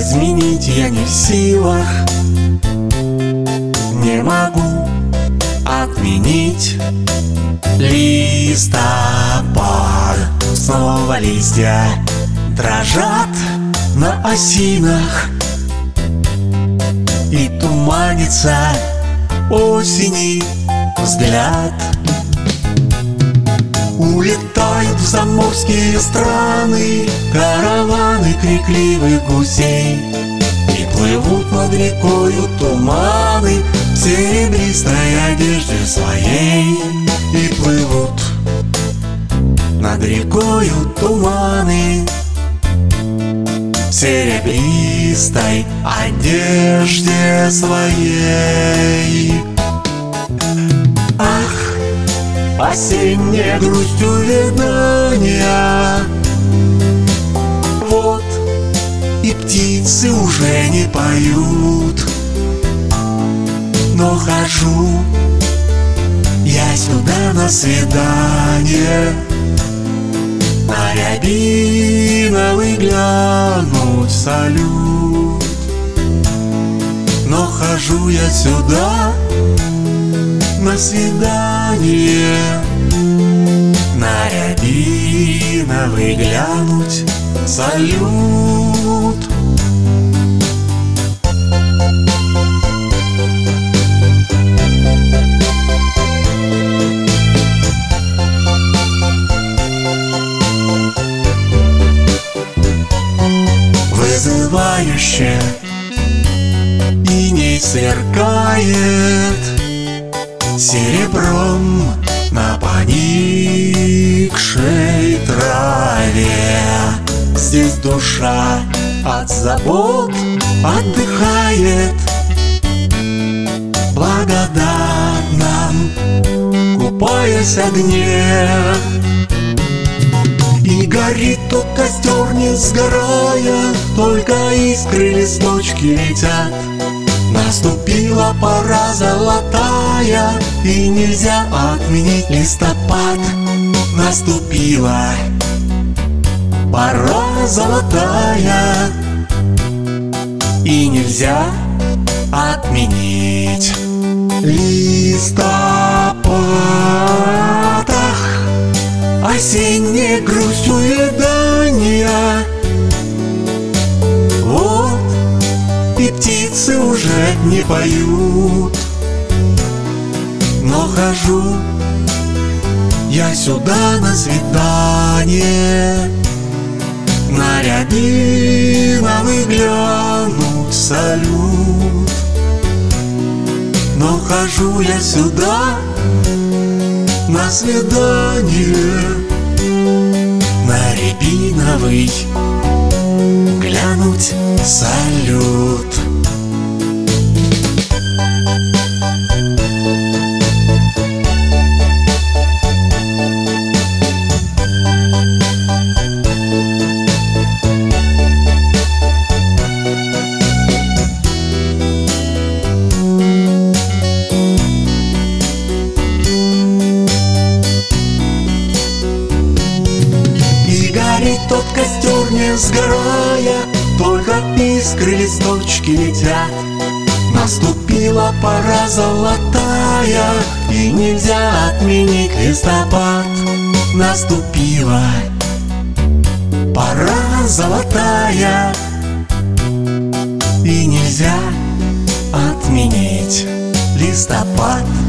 изменить я не в силах. Не могу отменить листопад. Снова листья дрожат на осинах, и туманится осени взгляд. Улетают в заморские страны караваны крикливых гусей, и плывут над рекою туманы в серебристой одежде своей. И плывут над рекою туманы в серебристой одежде своей. Ах, осенняя грусть увядания, вот и птицы уже не поют. Но хожу я сюда на свидание, на рябиновый глянуть салют. Но хожу я сюда на свидание, на рябиновый глянуть салют. Вызывающе иней сверкает серебром на поникшей траве. Здесь душа от забот отдыхает, благодатном купаясь в огне. И горит тот костер, не сгорая, только искры листочки летят. Наступила пора золотая, и нельзя отменить листопад. Наступила пора золотая, и нельзя отменить листопад. Ах, осенняя грусть увядания, вот и птицы уже не поют. Но хожу я сюда на свидание, на рябиновый глянуть салют. Но хожу я сюда на свидание, на рябиновый глянуть салют. Тот костер, не сгорая, только искры листочки летят. Наступила пора золотая, и нельзя отменить листопад. Наступила пора золотая, и нельзя отменить листопад.